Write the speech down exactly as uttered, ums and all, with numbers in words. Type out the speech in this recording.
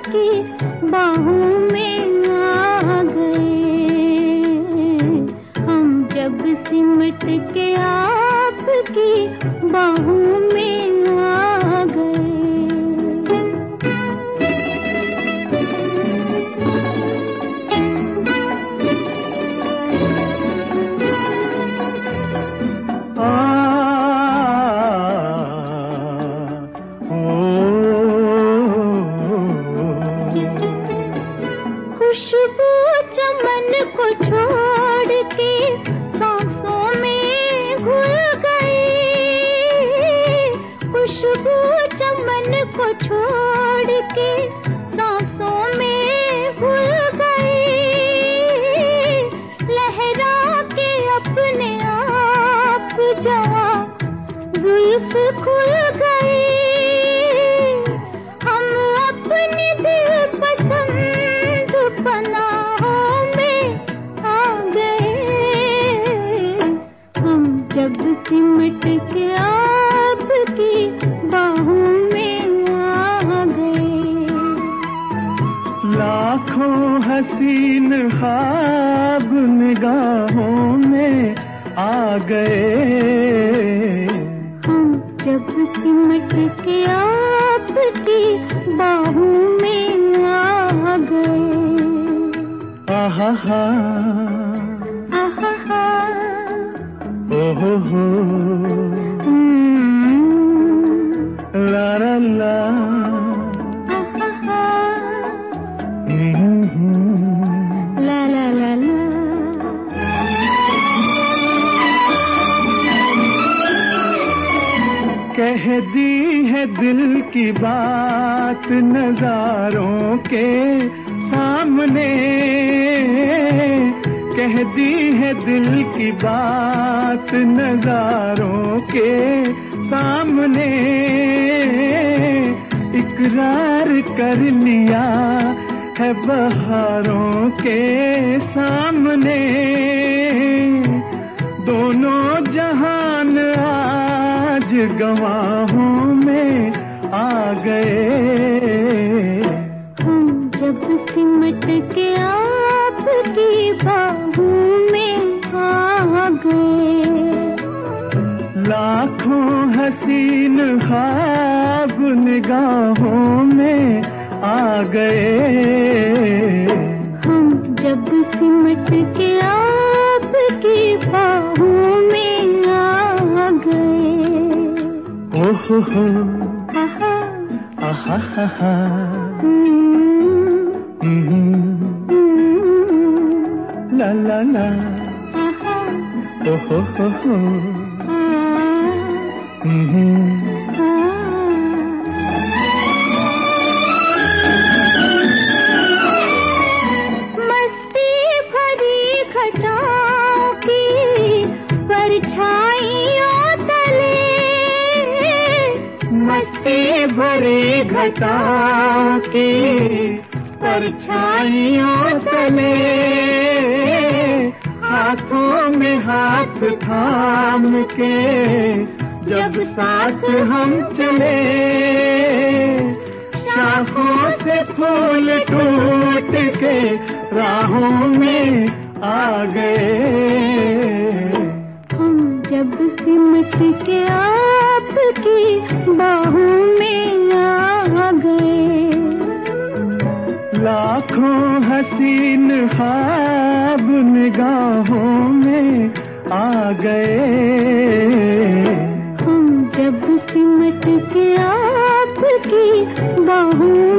आपकी बाहों में आ गए। हम जब सिमट के आपकी बाहों में आ गए। खुशबू चमन को छोड़ के सांसों में घुल गई। खुशबू चमन को छोड़ के सांसों में घुल गई। लहरा के अपने आप जवां जुल्फ खुल गई। हम अपने दिल पसंद पनाहों में आ गए। हम जब सिमट के आपकी बाहों में आ गए। लाखों हसीन ख्वाब निगाहों में आ गए। हम जब सिमट के आपकी बाहों में आ गए। आहा हा, आहा हा, ओहो हो, ला ला ला, आहा हा, हम्म, ला ला ला ला। कह दी है दिल की बात नजारों के सामने। कह दी है दिल की बात नजारों के सामने। इकरार कर लिया है बहारों के सामने। दोनों जहान आज गवाहों में आ गए। हम जब सिमट के आपकी बाहों में आ गए। लाखों हसीन ख्वाब निगाहों में आ गए। हम जब सिमट के आपकी बाहों में आ गए। ओहो हो, आहा, आहा हा हा, ला ला ला, ओहो हो हो, मस्ती भरी घटाओं की परछाइयों तले। मस्ती भरी घटाओं की परछाइयों तले। हाथों में हाथ थाम के जब साथ हम चले। शाखों से फूल टूट के राहों में आ गए। हम जब सिमट के आपकी बाहों में आ गए। लाखों हसीन ख्वाब निगाहों में आ गए। हम जब सिमट के आपकी बाहों